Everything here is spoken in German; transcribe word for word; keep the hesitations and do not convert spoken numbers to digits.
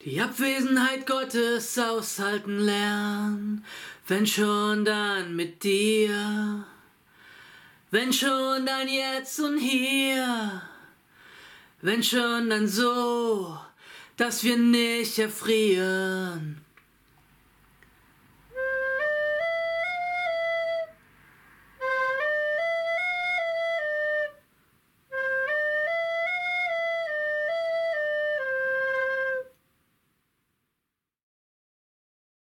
Die Abwesenheit Gottes aushalten lernen, wenn schon dann mit dir, wenn schon dann jetzt und hier, wenn schon dann so, dass wir nicht erfrieren,